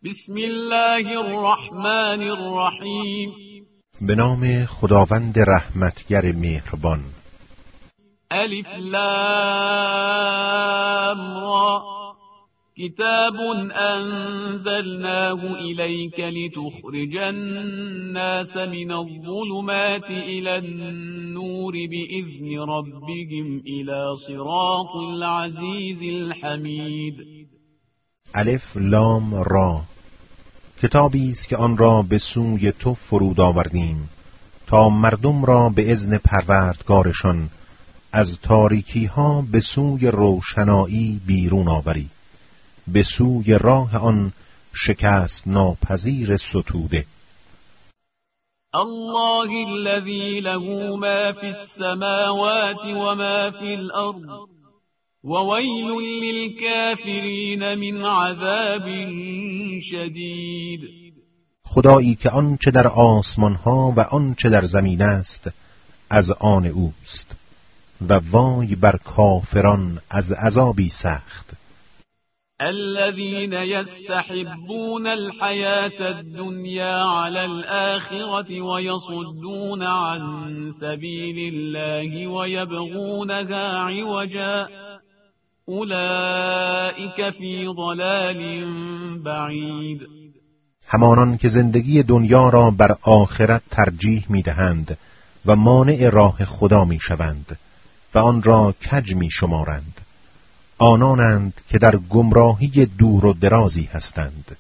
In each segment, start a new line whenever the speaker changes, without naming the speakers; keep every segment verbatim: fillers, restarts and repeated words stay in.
بسم الله الرحمن الرحیم.
به نام خداوند رحمتگر مهربان.
الف لام را. کتاب انزلناه الیک لتخرج الناس من الظلمات الی النور باذن ربهم الی صراط العزیز الحمید.
الف لام را. کتابی است که آن را به سوی تو فرود آوردیم تا مردم را به اذن پروردگارشان از تاریکی ها به سوی روشنایی بیرون آوری، به سوی راه آن شکست ناپذیر ستوده.
الله الذي له ما في السماوات وما في الأرض وويل للكافرين من عذاب شدید.
خدایی که آنچه در آسمان ها و آنچه در زمین است از آن اوست و وای بر کافران از عذابی سخت.
الذين يستحبون الحياة الدنيا على الآخرة ويصدون عن سبيل الله ويبغونها عوجا اولئك في ضلال بعید.
همانان که زندگی دنیا را بر آخرت ترجیح می‌دهند و مانع راه خدا می‌شوند و آن را کج می‌شمارند، آنانند که در گمراهی دور و درازی هستند.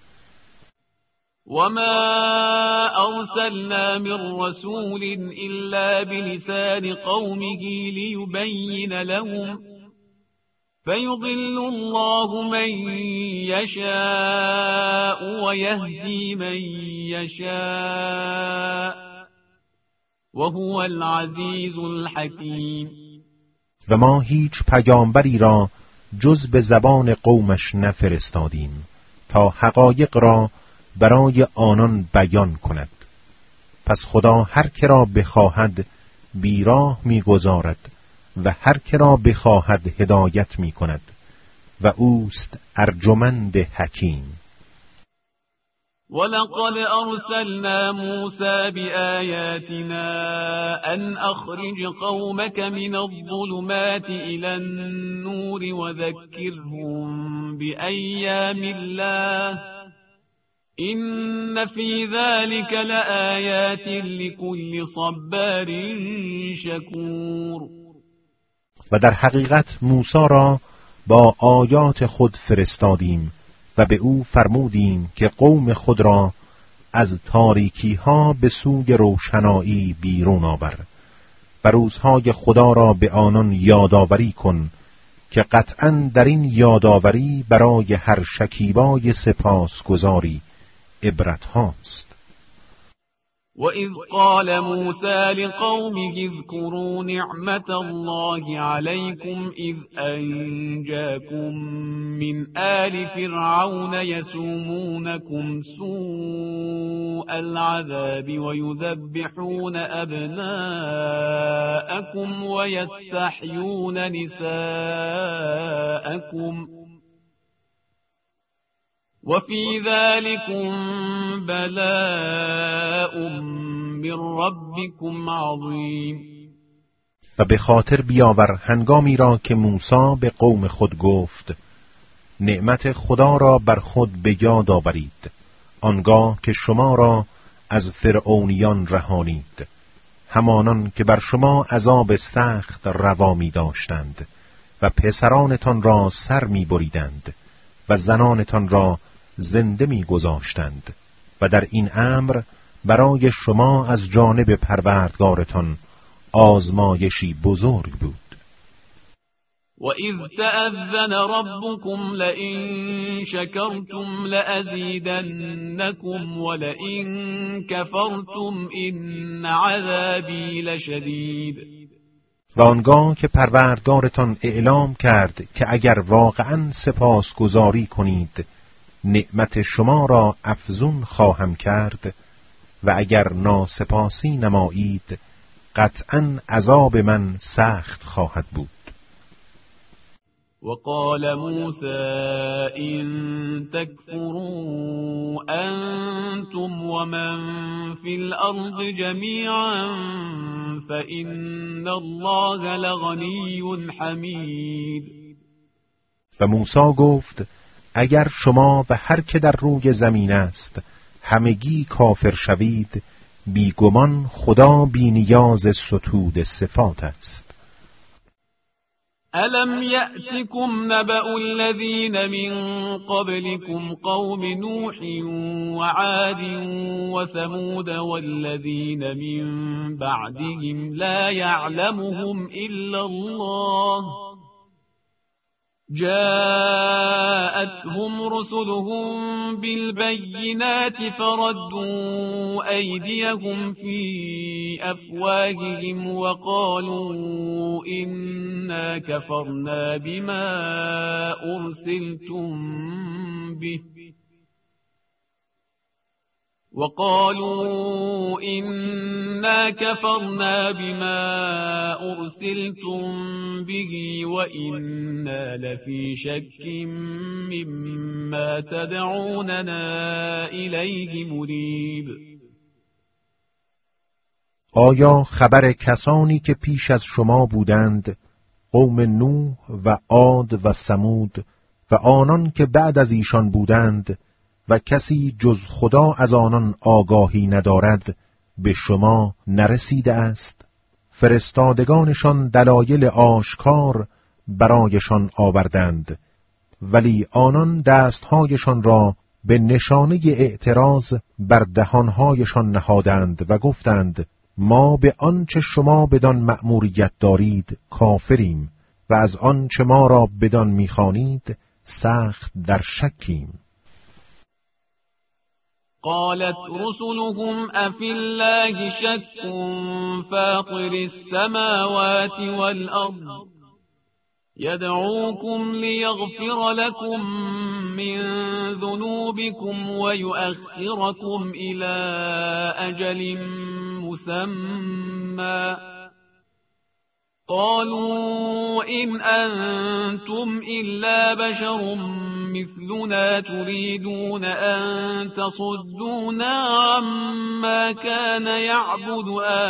وما أرسلنا من رسول إلا بلسان قومه ليبين لهم فيضل الله من يشاء ويهدي من يشاء وهو العزيز الحكيم.
و ما هیچ پیامبری را جز به زبان قومش نفرستادیم تا حقایق را برای آنان بیان کند. پس خدا هر که را بخواهد بیراه می‌گذارد و هر که را بخواهد هدایت می‌کند و اوست ارجمند حکیم.
ولقد أرسلنا موسى بآياتنا أن أخرج قومك من الظلمات إلى النور وذكرهم بأيام الله إن في ذلك لآيات لكل صبار شكور.
و در حقیقت موسی را با آیات خود فرستادیم و به او فرمودیم که قوم خود را از تاریکی ها به سوی روشنایی بیرون آور و روزهای خدا را به آنان یادآوری کن که قطعاً در این یادآوری برای هر شکیبای سپاسگزاری عبرت هاست.
وَإِذْ قَالَ مُوسَى لِقَوْمِهِ اذْكُرُوا نِعْمَةَ اللَّهِ عَلَيْكُمْ إِذْ أَنْجَاكُمْ مِنْ آلِ فِرْعَوْنَ يَسُومُونَكُمْ سُوءَ الْعَذَابِ وَيُذَبِّحُونَ أَبْنَاءَكُمْ وَيَسْتَحْيُونَ نِسَاءَكُمْ وفي ذلكم بلاء من ربكم عظیم.
و به خاطر بیاور هنگامی را که موسی به قوم خود گفت نعمت خدا را بر خود به یاد آورید آنگاه که شما را از فرعونیان رهانید، همانان که بر شما عذاب سخت روا می داشتند و پسرانتان را سر می بریدند و زنانتان را زنده می گذاشتند و در این امر برای شما از جانب پروردگارتان آزمایشی بزرگ بود.
وَإِذْ تَأَذَّنَ رَبُّكُمْ لَئِن شَكَرْتُمْ لَأَزِيدَنَّكُمْ وَلَئِن كَفَرْتُمْ إِنَّ عَذَابِي لَشَدِيدٌ.
و آنگاه که پروردگارتان اعلام کرد که اگر واقعاً سپاسگزاری کنید نعمت شما را افزون خواهم کرد و اگر ناسپاسی نمایید قطعاً عذاب من سخت خواهد بود.
وقال موسى إن تكفروا أنتم ومن في الأرض جميعا فإن الله لغنی حمید.
و موسی گفت اگر شما و هر که در روی زمین است همگی کافر شوید، بیگمان خدا بی نیاز ستود صفات است.
ألم يأتكم نبأ الذين من قبلكم قوم نوح وعاد وثمود والذين من بعدهم لا يعلمهم إلا الله جاءتهم رسلهم بالبينات فردوا أيديهم في أفواههم وقالوا إنا كفرنا بما أرسلتم به وقالوا إنا كفرنا بما أرسلتم به وإنا لفي شك مما تدعوننا إليه مريب.
آیا خبر کسانی که پیش از شما بودند، قوم نوح و عاد و ثمود و آنان که بعد از ایشان بودند و کسی جز خدا از آنان آگاهی ندارد، به شما نرسیده است؟ فرستادگانشان دلایل آشکار برایشان آوردند، ولی آنان دستهایشان را به نشانه اعتراض بر دهانهایشان نهادند و گفتند ما به آنچه شما بدان مأموریت دارید کافریم و از آنچه ما را بدان می‌خوانید سخت در شکیم.
قالت رسلهم أفي الله شك فاطر السماوات والأرض يدعوكم ليغفر لكم من ذنوبكم ويؤخركم إلى أجل مسمى قالوا إن أنتم إلا بشر مثلنا تريدون أن تصدونا عما كان يعبد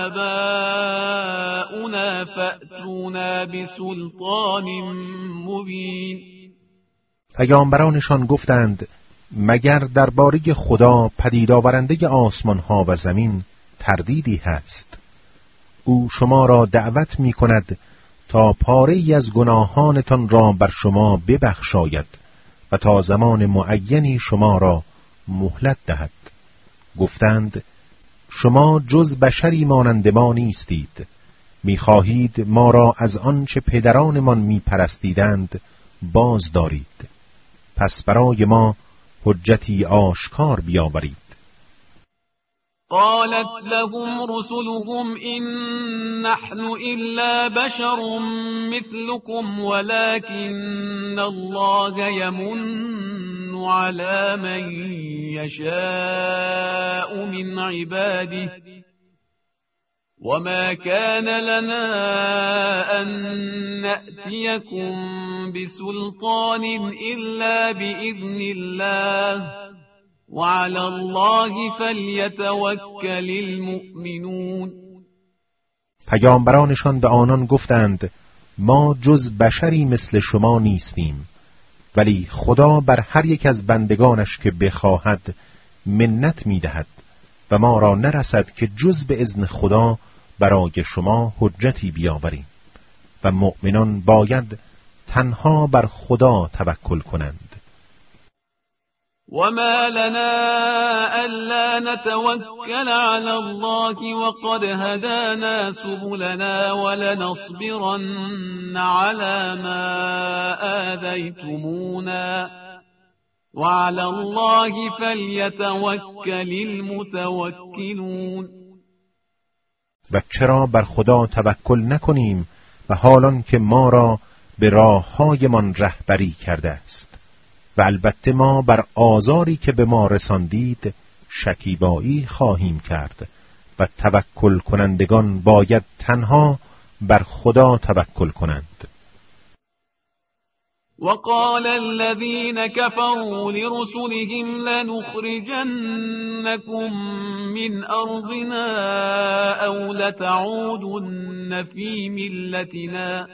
آباؤنا فأتونا بسلطان مبين.
پیامبرانشان گفتند مگر درباره خدا پدید آورنده آسمان ها و زمین تردیدی هست؟ او شما را دعوت می کند تا پاره‌ای از گناهانتان را بر شما ببخشاید و تا زمان معینی شما را مهلت دهد. گفتند شما جز بشری مانند ما نیستید، می‌خواهید ما را از آنچه پدرانمان می‌پرستیدند باز دارید، پس برای ما حجتی آشکار بیاورید.
قالت لهم رسلهم إن نحن إلا بشر مثلكم ولكن الله يمن على من يشاء من عباده وما كان لنا أن نأتيكم بسلطان إلا بإذن الله وعلى الله فلیتوکل المؤمنون.
پیامبرانشان به آنان گفتند ما جز بشری مثل شما نیستیم، ولی خدا بر هر یک از بندگانش که بخواهد منت می‌دهد و ما را نرسد که جز به اذن خدا برای شما حجتی بیاوریم و مؤمنان باید تنها بر خدا توکل کنند.
وما لنا ألا نتوكل على الله وقد هدانا سبلنا ولنصبرن على ما آذيتمونا وعلى الله فليتوكل المتوكلون.
و چرا بر خدا توکل نکنیم و حالان که ما را به راه‌هایمان رهبری کرده است و البته ما بر آزاری که به ما رساندید شکیبایی خواهیم کرد و توکل کنندگان باید تنها بر خدا توکل کنند.
وقال الذين كفروا لرسلهم لنخرجنكم من أرضنا أو لتعودن في ملتنا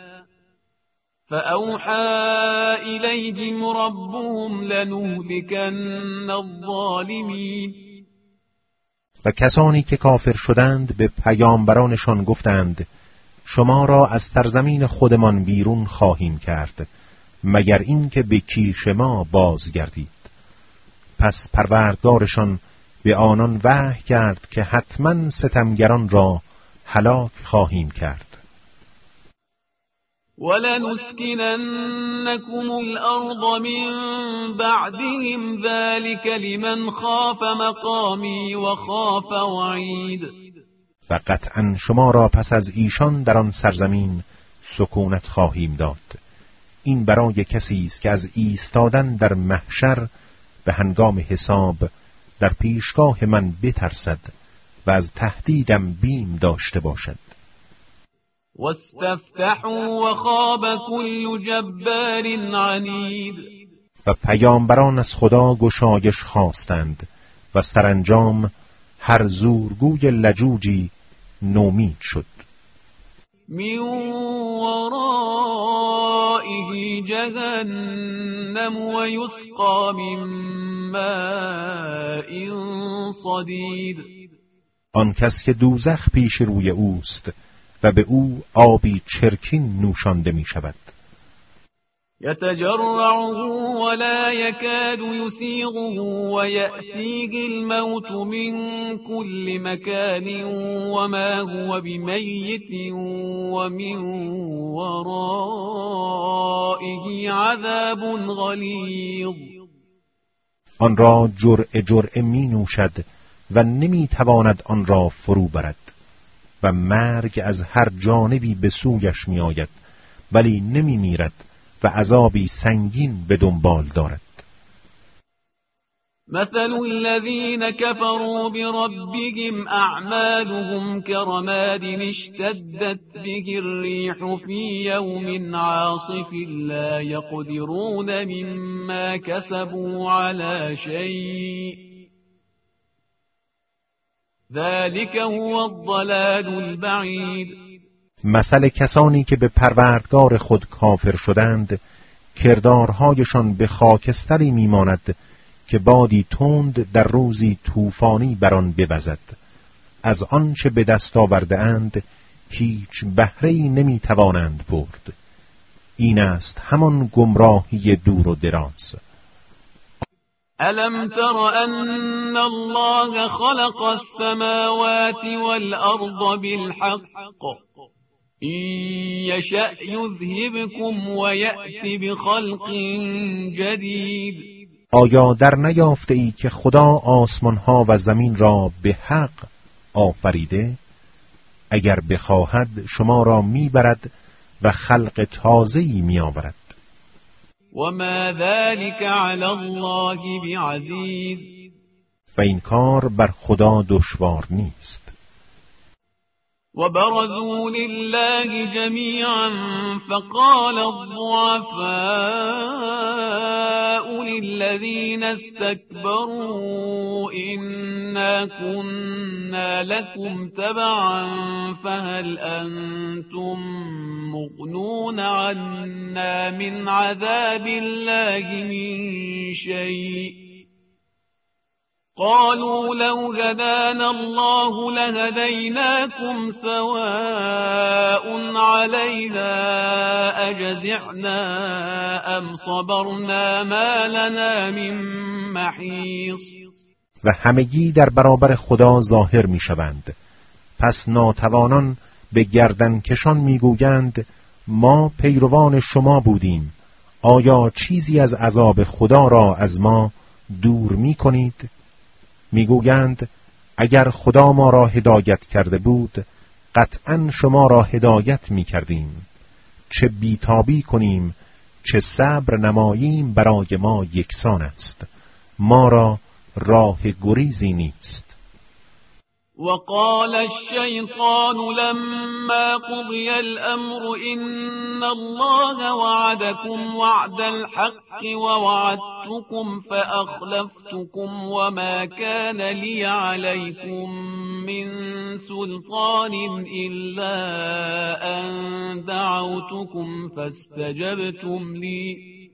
فأوحى إليهم ربهم لنهلكن الظالمین.
و کسانی که کافر شدند به پیامبرانشان گفتند شما را از سرزمین خودمان بیرون خواهیم کرد مگر اینکه به کیش ما بازگردید. پس پروردگارشان به آنان وحی کرد که حتما ستمگران را هلاک خواهیم کرد.
وَلَنُسْكِنَنَّكُمُ الْأَرْضَ مِنْ بَعْدِهِمْ ذَلِكَ لِمَنْ خَافَ مَقَامِي وَخَافَ وَعِیدِ.
و قطعا شما را پس از ایشان در آن سرزمین سکونت خواهیم داد. این برای کسی است که از ایستادن در محشر به هنگام حساب در پیشگاه من بترسد و از تهدیدم بیم داشته باشد.
واستفتحوا وخاب كل جبار عنید.
و پیامبران از خدا گشایش خواستند و سرانجام هر زورگوی لجوجی نومید شد.
من ورائه جهنم و یسقا من ماء صدید.
آن کس که دوزخ پیش روی اوست و به او آبی چرکین نوشانده می شود.
یتجرعه ولا یکاد یسیغه و یأتیه الموت من كل مکان وما هو بمیت ومن ورائه عذاب غلیظ.
آن را جرعه جرعه می نوشد و نمی تواند آن را فرو برد و مرگ از هر جانبی به سویش می آید ولی نمی میرد و عذابی سنگین به دنبال دارد.
مثل الذين كفروا بربهم أعمالهم كرماد اشتدت به الريح في يوم عاصف لا يقدرون مما كسبوا على شيء ذلك هو الضلال البعید.
مثل کسانی که به پروردگار خود کافر شدند کردارهایشان به خاکستری میماند که بادی تند در روزی طوفانی بر آن بوزد. از آنچه به دست آورده اند هیچ بهره‌ای نمیتوانند برد. این است همان گمراهی دور و دراز.
ألم تر أن الله خلق السماوات والأرض بالحق إن يشأ يذهبكم ويأتي بخلق جديد.
آیا در نیافته ای که خدا آسمان ها و زمین را به حق آفریده؟ اگر بخواهد شما را میبرد و خلق تازه‌ای میآورد.
وما ذلك على الله بعزیز.
و این کار بر خدا دشوار نیست.
وبرزوا لله جميعا فقال الضعفاء للذين استكبروا إنا كنا لكم تبعا فهل أنتم مغنون عنا من عذاب الله من شيء قالوا لو هدانا الله لهديناكم سواء علينا أجزعنا أم صبرنا ما لنا من محيص.
و همگی در برابر خدا ظاهر می شوند. پس ناتوانان به گردن کشان می گویند ما پیروان شما بودیم، آیا چیزی از عذاب خدا را از ما دور می کنید؟ میگویند اگر خدا ما را هدایت کرده بود قطعا شما را هدایت میکردیم. چه بیتابی کنیم چه صبر نماییم برای ما یکسان است، ما را راه گریزی نیست.
وقال الشيطان لما قضي الأمر إن الله وعدكم وعد الحق ووعدتكم فأخلفتكم وما كان لي عليكم من سلطان إلا أن دعوتكم فاستجبتم لي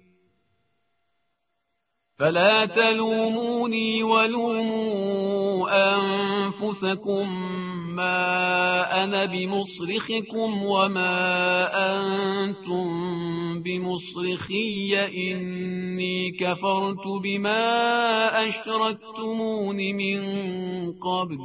فلا تلوموني ولوموا أنفسكم ما أنا بمصرخكم وما أنتم بمصرخي إني كفرت بما أشركتمون من قبل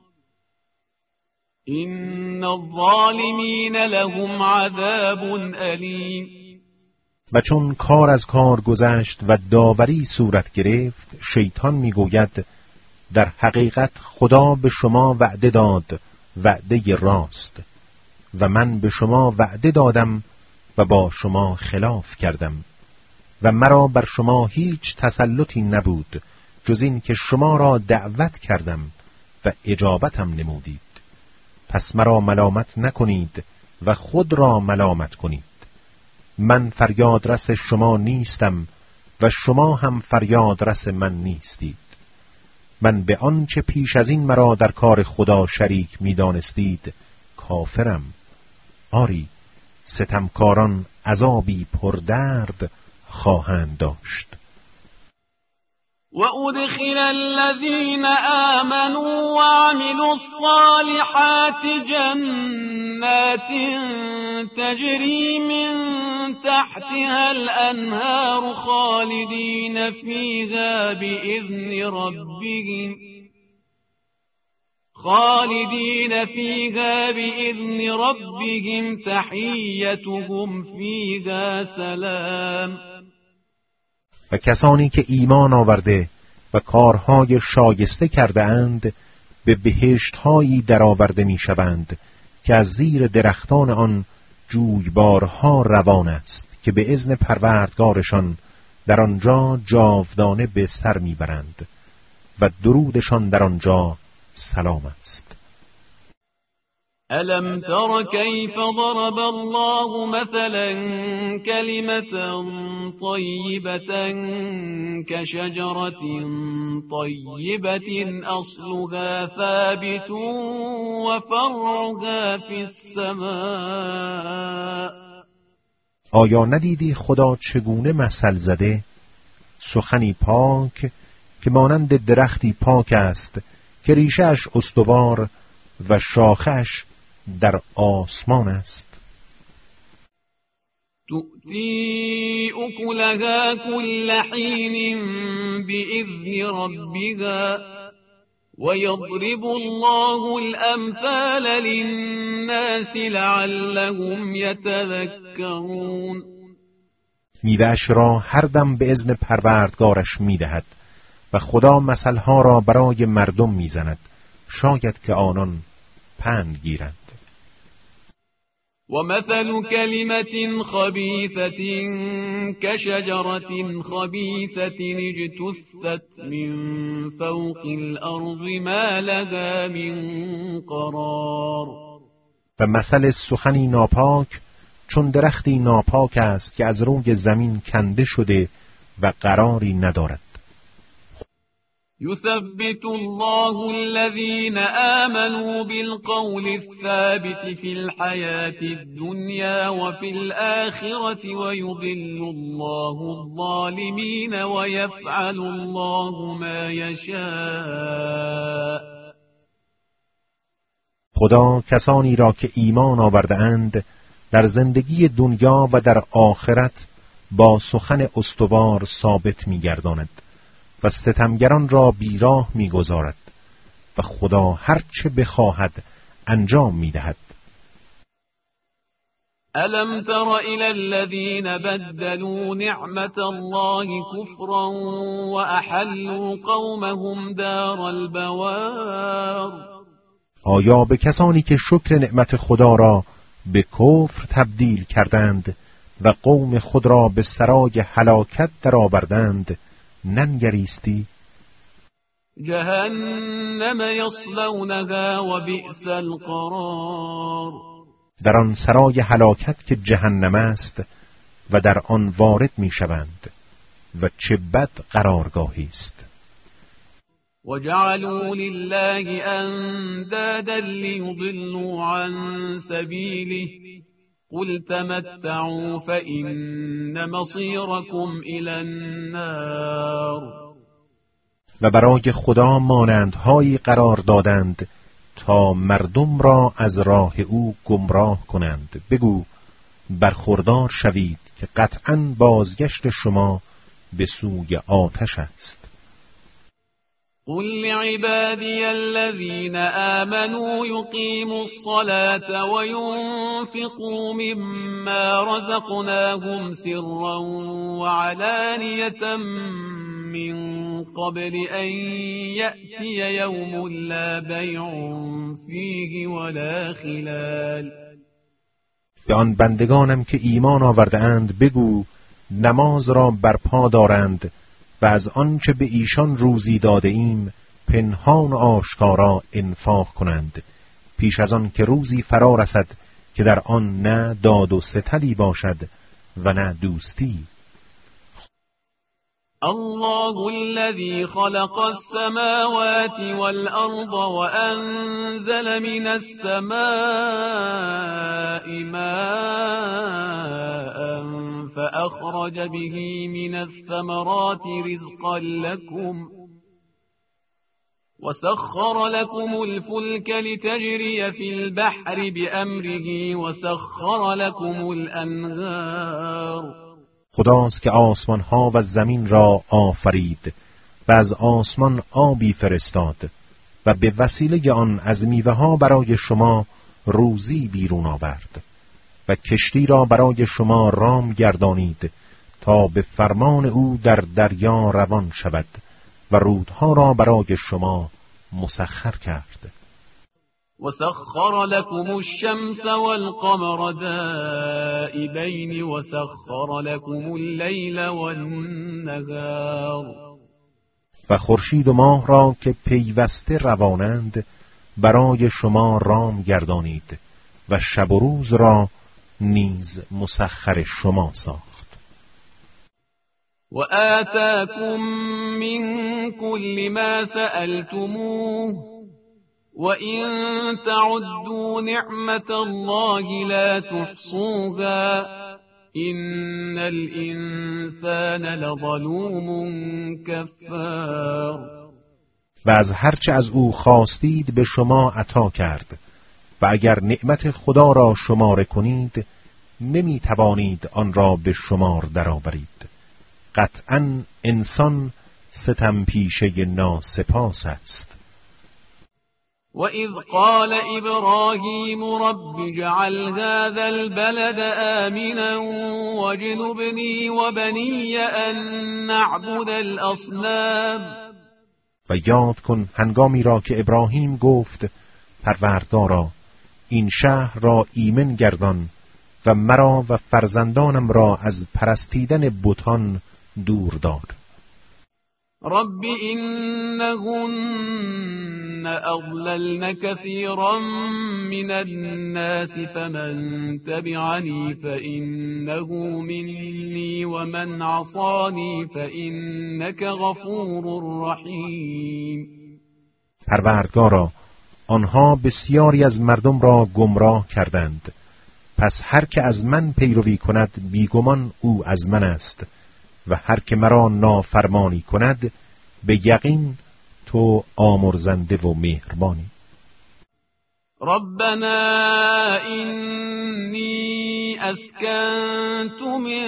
إن الظالمين لهم عذاب أليم.
و چون کار از کار گذشت و داوری صورت گرفت، شیطان میگوید در حقیقت خدا به شما وعده داد، وعده راست، و من به شما وعده دادم و با شما خلاف کردم و مرا بر شما هیچ تسلطی نبود جز این که شما را دعوت کردم و اجابتم نمودید. پس مرا ملامت نکنید و خود را ملامت کنید. من فریادرس شما نیستم و شما هم فریادرس من نیستید. من به آنچه پیش از این مرا در کار خدا شریک می دانستید کافرم. آری، ستمکاران عذابی پردرد خواهند داشت.
وأدخل الذين آمنوا وعملوا الصالحات جنات تجري من تحتها الأنهار خالدين فيها بإذن ربهم خالدين فيها بإذن ربهم تحيتهم فيها سلام.
و کسانی که ایمان آورده و کارهای شایسته کرده اند به بهشت‌هایی درآورده می‌شوند که از زیر درختان آن جویبارها روان است که به اذن پروردگارشان در آنجا جاودانه به سر میبرند و درودشان در آنجا سلام است.
ألم تر كيف ضرب الله مثلا كلمة طيبة كشجرة طيبة أصلها ثابت وفرعها في السماء.
آیا ندیدی خدا چگونه مثل زده؟ سخنی پاک که مانند درختی پاک است که ریشه‌اش استوار و شاخش در آسمان است.
تؤتی اکلها کل حین بإذن ربها ويضرب الله الأمثال للناس لعلهم يتذكرون.
میوه‌اش را هر دم به اذن پروردگارش میدهد و خدا مثلها را برای مردم میزند شاید که آنان پند گیرند.
ومثل كلمة خبيثة كشجرة خبيثة اجتثت من فوق الأرض ما لها من قرار.
و مثل سخنی ناپاک چون درختی ناپاک است که از روی زمین کنده شده و قراری ندارد.
يثبت الله الذين آمنوا بالقول الثابت في الحياة الدنيا وفي الآخرة ويضل الله الظالمين ويفعل الله ما يشاء.
خدا کسانی را که ایمان آورده اند در زندگی دنیا و در آخرت با سخن استوار ثابت می‌گرداند و ستمگران را بیراه می‌گذارد و خدا هر چه بخواهد انجام می‌دهد.
ألم تر إلى الذين بدلوا نعمة الله كفرا وأحلوا قومهم دار البوار.
آیا به کسانی که شکر نعمت خدا را به کفر تبدیل کردند و قوم خود را به سرای هلاکت درآوردند ننگریستی؟
جهنم یصلونها و بئس القرار.
در آن سرای هلاکت که جهنم است و در آن وارد می شوند و چه بد قرارگاهی است.
وجعلوا لله اندادا ليضلوا عن سبيله قل تمتعوا فإن مصيركم إلى النار.
و برای خدا مانندهایی قرار دادند تا مردم را از راه او گمراه کنند. بگو برخوردار شوید که قطعاً بازگشت شما به سوی آتش است.
قل لعبادي الذين آمنوا يقيموا الصلاة وينفقوا مما رزقناهم سرا وعلانية من قبل أن يأتي يوم لا بيع فيه ولا خلال.
به آن بندگانم که ایمان آورده اند بگو نماز را برپا دارند و از آنچه به ایشان روزی داده ایم پنهان و آشکارا انفاق کنند پیش از آن که روزی فرا رسد که در آن نه داد و ستدی باشد و نه دوستی.
الله الذي خلق السماوات والأرض وأنزل من السماء ماء فأخرج به من الثمرات رزقا لكم وسخر لكم الفلك لتجري في البحر بأمره وسخر لكم الأنهار.
خداست که آسمان ها و زمین را آفرید و از آسمان آبی فرستاد و به وسیله آن از میوه ها برای شما روزی بیرون آورد و کشتی را برای شما رام گردانید تا به فرمان او در دریا روان شود و رودها را برای شما مسخر کرد.
وسخر لكم الشمس والقمر دائبين وسخر لكم الليل والنهار.
و خورشید و ماه را که پیوسته روانند برای شما رام گردانید و شب و روز را نیز مسخر شما ساخت.
و آتاكم من كل ما سألتموه وَإِن تَعُدُّوا نِعْمَةَ اللَّهِ لَا تُحْصُوهَا إِنَّ الْإِنسَانَ لَظَلُومٌ كَفَّارٌ.
و از هرچه از او خواستید به شما عطا کرد و اگر نعمت خدا را شماره کنید نمی توانید آن را به شمار درآورید. قطعاً انسان ستم پیشه ناسپاس است.
وَإِذْ قَالَ إِبْرَاهِيمُ رَبِّ اجْعَلْ هَذَا الْبَلَدَ آمِنًا وَاجْنُبْنِي وَبَنِيَّ أَن نَّعْبُدَ الْأَصْنَامَ.
و یاد کن هنگامی را که ابراهیم گفت پروردگارا این شهر را ایمن گردان و مرا و فرزندانم را از پرستیدن بتان دور دار.
رب إنهن أضللن كثيرا من الناس فمن تبعني فإنه مني ومن عصاني فإنك غفور رحيم.
پروردگارا آنها بسیاری از مردم را گمراه کردند پس هر که از من پیروی کند بیگمان او از من است و هر که مرا نافرمانی کند به یقین تو آمرزنده و مهربانی.
ربنا إني أسكنت من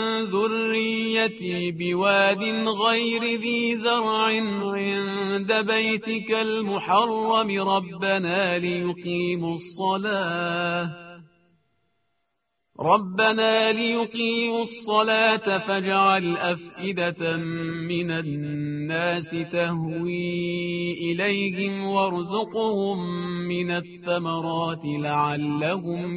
ذريتي بواد غير ذي زرع عند بيتك المحرم ربنا ليقيموا الصلاة ربنا ليقيموا الصلاة فاجعل أفئدة من الناس تهوي إليهم وارزقهم من الثمرات لعلهم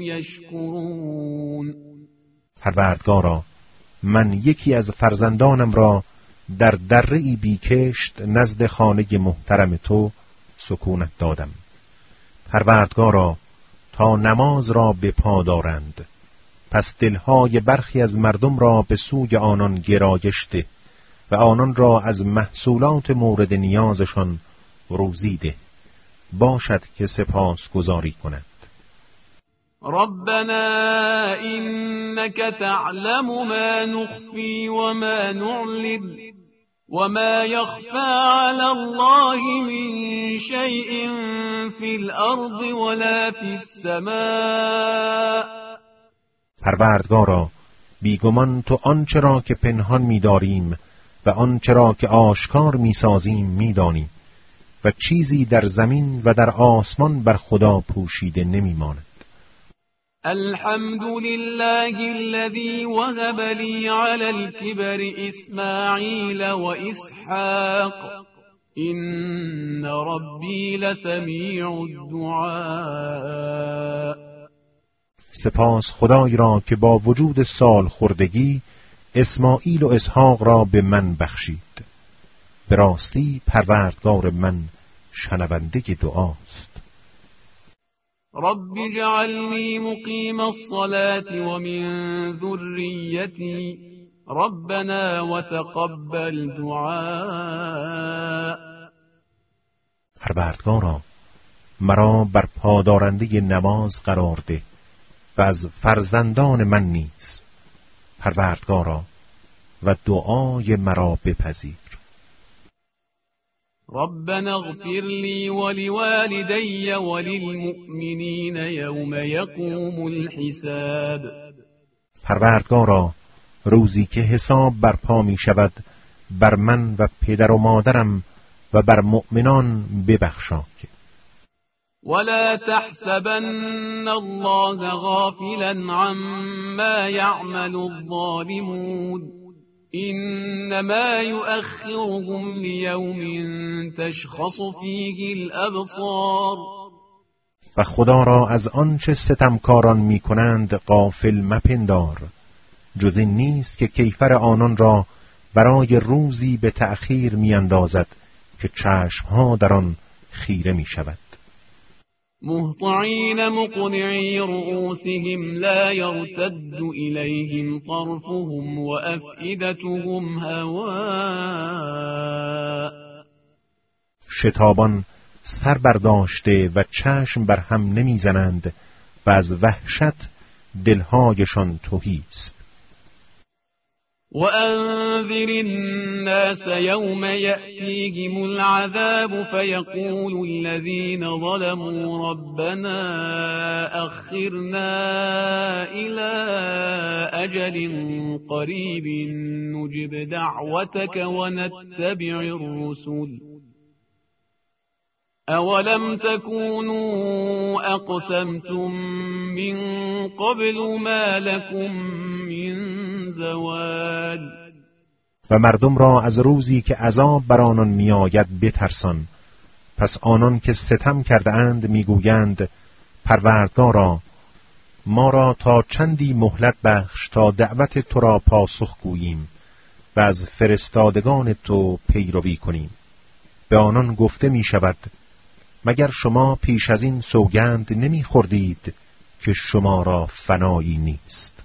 يشكرون.
پروردگارا من یکی از فرزندانم را در دره‌ای بیکشت نزد خانه محترم تو سکونت دادم. پروردگارا تا نماز را به پا دارند، پس دلهای برخی از مردم را به سوی آنان گرایش ده و آنان را از محصولات مورد نیازشان روزی ده، باشد که سپاس گزاری کنند.
ربنا إنك تعلم ما نخفي وما نعلن وما يخفى على الله من شيء في الأرض ولا في السماء.
پروردگارا بیگمان تو آنچه را که پنهان می‌داریم و آنچه را که آشکار می‌سازیم می‌دانی و چیزی در زمین و در آسمان بر خدا پوشیده نمی‌ماند.
الحمد لله الذي وهب لي على الكبر إسماعيل وإسحاق إن ربي لسميع الدعاء.
سپاس خدای را که با وجود سال خوردگی اسماعیل و اسحاق را به من بخشید. به راستی پروردگار من شنونده دعاست.
رب اجعلني مقيم الصلاة ومن ذريتي ربنا وتقبل دعاء.
پروردگارا مرا بر پادارنده نماز قرار ده و از فرزندان من نیز، پروردگارا و دعای مرا بپذیر.
ربنا اغفر لي ولوالدي وللمؤمنين يوم يقوم الحساب.
پروردگارا روزی که حساب برپا می شود بر من و پدر و مادرم و بر مؤمنان ببخشای.
ولا تحسبن الله غافلا عما يعمل الظالمون إنما يؤخرهم ليوم تشخص فيه الأبصار.
و خدا را از آنچه ستمکاران می کنند غافل مپندار، جز این نیست که کیفر آنان را برای روزی به تأخیر می اندازد که چشمها در آن خیره می شود.
مهطعين مقنعي رؤوسهم لا يرتد إليهم طرفهم وأفئدتهم هواء.
شتابان سر برداشته و چشم بر هم نمیزنند و از وحشت دلهایشان تهی است.
وأنذر الناس يوم يأتيهم العذاب فيقول الذين ظلموا ربنا أخرنا إلى أجل قريب نجب دعوتك ونتبع الرسل أولم تكونوا أقسمتم من قبل ما لكم من زوال.
و مردم را از روزی که عذاب بر آنان میآید بترسان. پس آنان که ستم کرده اند میگویند پروردگارا ما را تا چندی مهلت بخش تا دعوت تو را پاسخ گوییم و از فرستادگان تو پیروی کنیم. به آنان گفته می شود مگر شما پیش از این سوگند نمی خوردید که شما را فنایی نیست.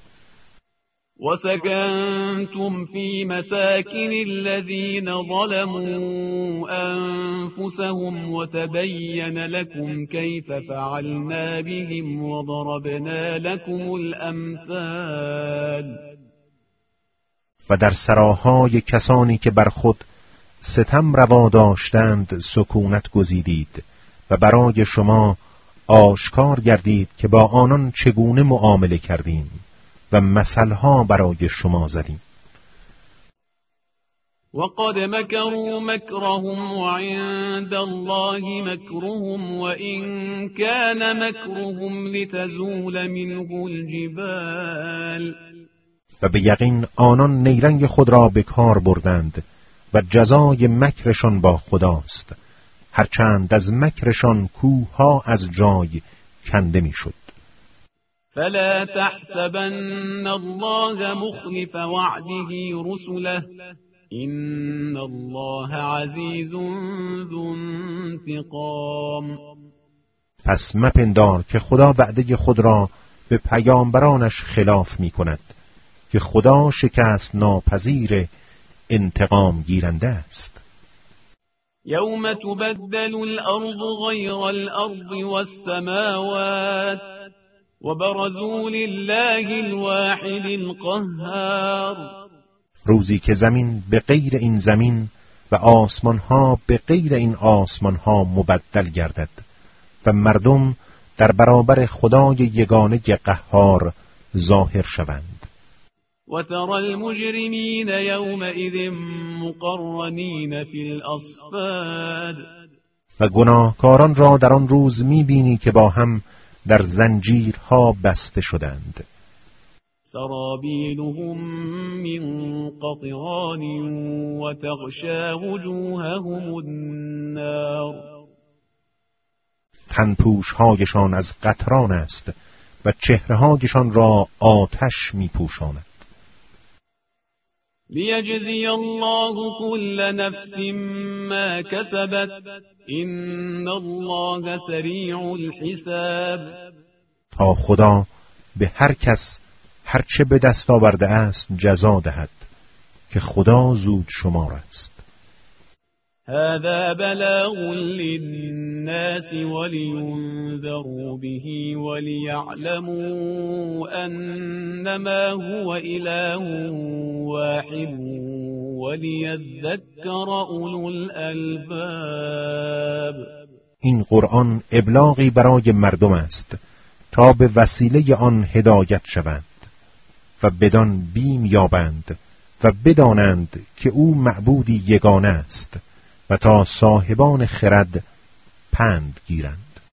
وسكنتم في مساكن الذين ظلموا أنفسهم وتبين لكم كيف فعلنا بهم وضربنا لكم الأمثال.
و در سراهای کسانی که بر خود ستم روا داشتند سکونت گزیدید و برای شما آشکار گردید که با آنان چگونه معامله کردیم و مثلها برای شما زدیم.
وقد مكروا مكرهم وعند الله مكرهم وإن كان مكرهم لتزول منه الجبال.
و به یقین آنان نیرنگ خود را به کار بردند و جزای مکرشان با خداست، هرچند از مکرشان کوهها از جای کنده میشد.
فلا تحسبن الله مخلف وعده رسله این الله عزیز ذو انتقام.
پس مپندار که خدا وعده خود را به پیامبرانش خلاف می کند که خدا شکست ناپذیر انتقام گیرنده است.
یوم تبدل الارض غیر الارض والسماوات وبرزوا لله الواحد القهار.
روزی که زمین به غیر این زمین و آسمانها به غیر این آسمانها مبدل گردد و مردم در برابر خدای یگانه قهار ظاهر شوند.
و ترى المجرمین یومئذ مقرنین فی الاصفاد.
و گناهکاران را در آن روز می‌بینی که با هم در زنجیرها بسته شدند.
سرابیلهم من قطران و تغشا وجوههم النار.
تنپوش‌هایشان از قطران است و چهره‌هایشان را آتش می‌پوشاند.
لیجزی الله كل نفس ما کسبت ان الله سریع الحساب.
تا خدا به هر کس هر چه به دست آورده است جزا دهد که خدا زود شمار است.
هذا بلاغ للناس ولينذروا به وليعلموا أنما هو إله واحد وليذكر أولو الألباب.
این قرآن ابلاغی برای مردم است تا به وسیله آن هدایت شوند و بدان بیم یابند و بدانند که او معبودی یگانه است و تا صاحبان خرد پند گیرند.